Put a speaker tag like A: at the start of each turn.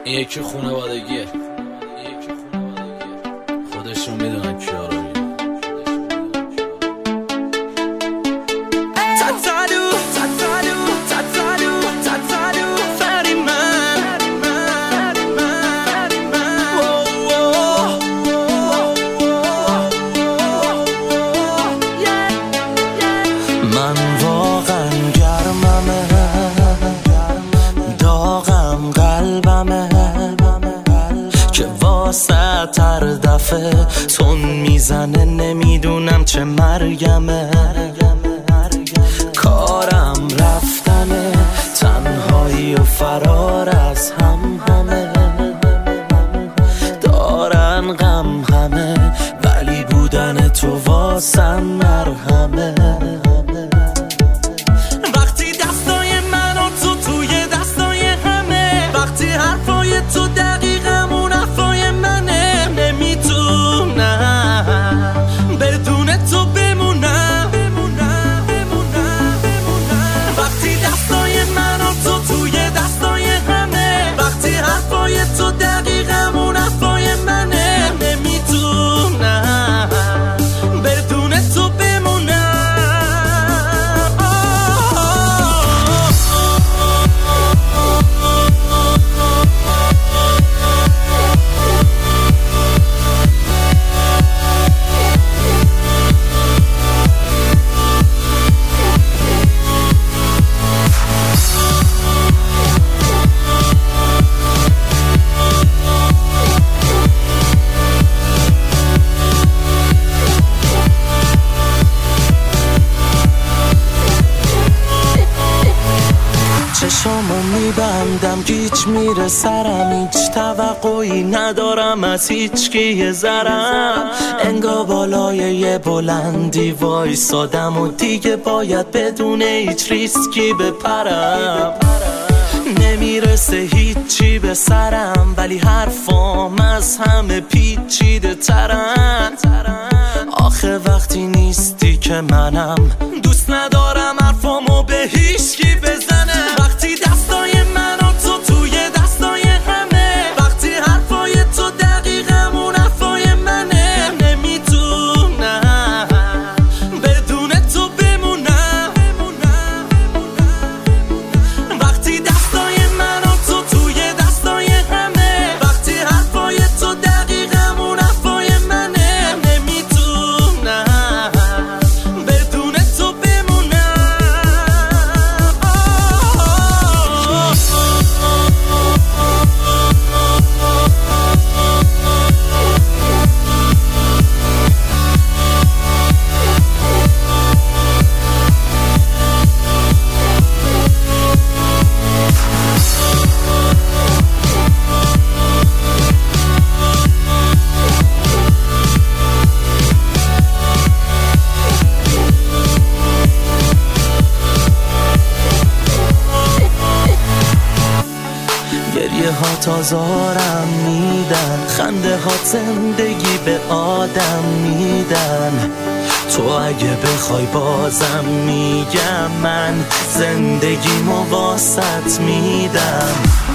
A: این یکی خانوادگیه، خودشون میدونن کیا رو میگن.
B: من واقعا گرممه، داغم قلبمه که واسه تر دفعه تون میزنه، نمیدونم چه مرگمه. کارم رفتنه، تنهایی و فرار از همه دارن غم همه، ولی بودن تو واسم مرهمه. وقتی دستای من و تو توی دستای همه، وقتی حرفای تو دقیقا اون حرفای منه، نمیتونم بدون تو بمونم. وقتی دستای من و تو توی دستای همه، وقتی حرفای تو دقیقا اون حرفای منه، نمیتونم بدون تو بمونم. چشامو میبندم گیج میره سرم، هیچ توقعی ندارم از هیچ کی یه ذرم. انگار بالای یه بلندی وایسادم و دیگه باید بدون هیچ ریسکی بپرم. نمیرسه هیچی به سرم، ولی حرفام از همه پیچیده ترن. آخه وقتی نیستی که منم دوست ندارم حرفامو به هیچکی بزنم. وقتی دستای من و تو توی دستای همه، وقتی حرفای تو دقیقا اون حرفای منه، نمیتونم بدون تو بمونم. وقتی دستای من و تو توی دستای همه، وقتی حرفای تو دقیقا اون حرفای منه، نمیتونم بدون تو بمونم. گریه ها تازارم میدن، خنده ها زندگی به آدم میدن. تو اگه بخوای بازم میگم من زندگی واسط میدم.